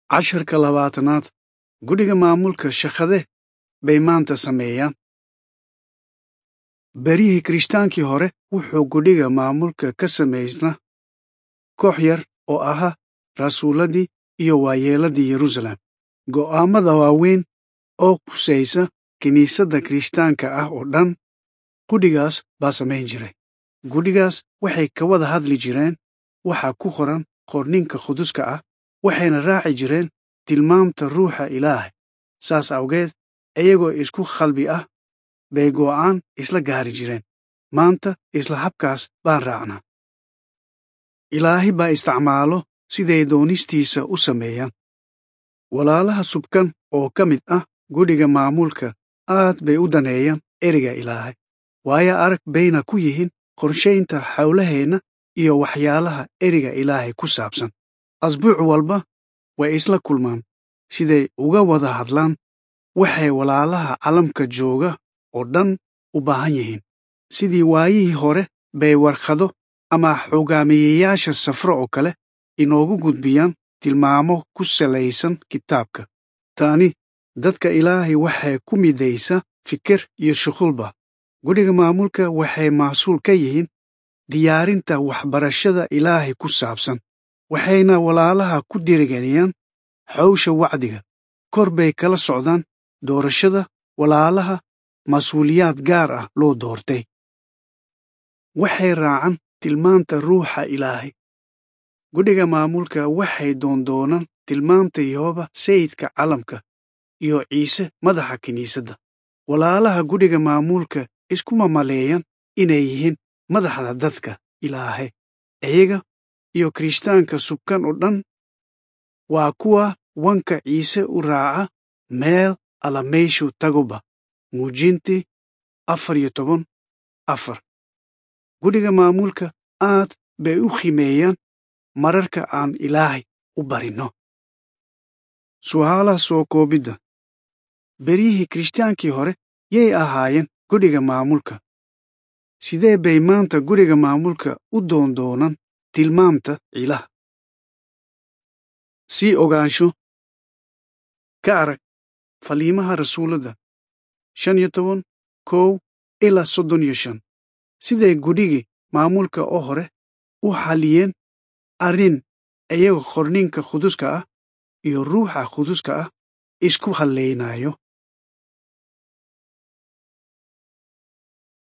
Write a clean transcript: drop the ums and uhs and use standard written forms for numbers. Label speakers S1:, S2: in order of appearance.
S1: casharka labaatanaad guddiga maamulka shaqade bay maanta sameeyaan. Berihii Kiristaankii hore wuxuu guddiga maamulka ka samaysnaa koox yar oo ahaa rasuuladii iyo waayeeladii Yeruusaalem. Go'aamada waaweyn oo khusaysa kiniisadda Kiristaanka ah oo dhan guddigaas baa samayn jiray. Guddigaas waxay ka wada hadli jireen waxa ku qoran qorninka quduska ah, waxayna raaci jireen tilmaamta ruuxa Ilaahay. Saas awgeed, iyagoo isku qalbi ah bay go'aan isla gaari jireen. Maanta isla habkaas baan raacnaa. Ilaahay baa isticmaalo siday doonistiisa u sameeyaan. Walaalaha subkan oo ka mid ah guddiga maamulka aad bay u daneeyaan ereyga Ilaahay. Waayo arag bayna ku yihiin qorshaynta hawlaheenna iyo waxyaalaha ereyga Ilaahay ku saabsan. Asbuuc walba way isla kulmaan siday uga wada hadlaan waxay walaalaha calamka jooga oo dhan u baahan yihiin. Sidii waayihii hore bay warqado ama hogaamiyeyaasha safro oo kale inoogu gudbiyaan tilmaamo ku salaysan kitaabka. Taani dadka Ilaahay waxay ku midaysaa fikir iyo shuqulba. Guddiga maamulka waxay mas'uul ka yihiin diyaarinta waxbarashada Ilaahay ku saabsan. Waxayna walaalaha ku dhiirigeliyaan hawsha wacdiga. Kor bay kala socdaan doorashada walaalaha mas'uuliyad gaar ah loo doortay. Waxay raacaan tilmaanta ruuxa Ilaahay. Guddiga maamulka waxay doondoonaan tilmaamta Yehova sayidka calamka iyo Ciise madaxa kiniisadda. Walaalaha guddiga maamulka iskuma maleeyaan inay yihiin madaxda dadka Ilaahay. Iyaga iyo Kiristaanka subkan oo dhan waa kuwa wanka Ciise u raaca meel alla meeshuu tagoba. Muujintii 14:4. Guddiga maamulka aad bay u qiimeeyaan mararka aan Ilaahay u barino. Su'aalaha soo koobidda. Berihii Kiristaankii hore yay ahaayeen guddiga maamulka. Sidee bay maanta guddiga maamulka u doondoonaan tilmaamta Ilaah? Sii ogaansho ka arag faliimaha rasuuladda 15:1-35. Siday guddigii maamulka oo hore u xaliyeen arrin iyagoo qorninka quduska ah iyo ruuxa quduska ah isku hallaynayo.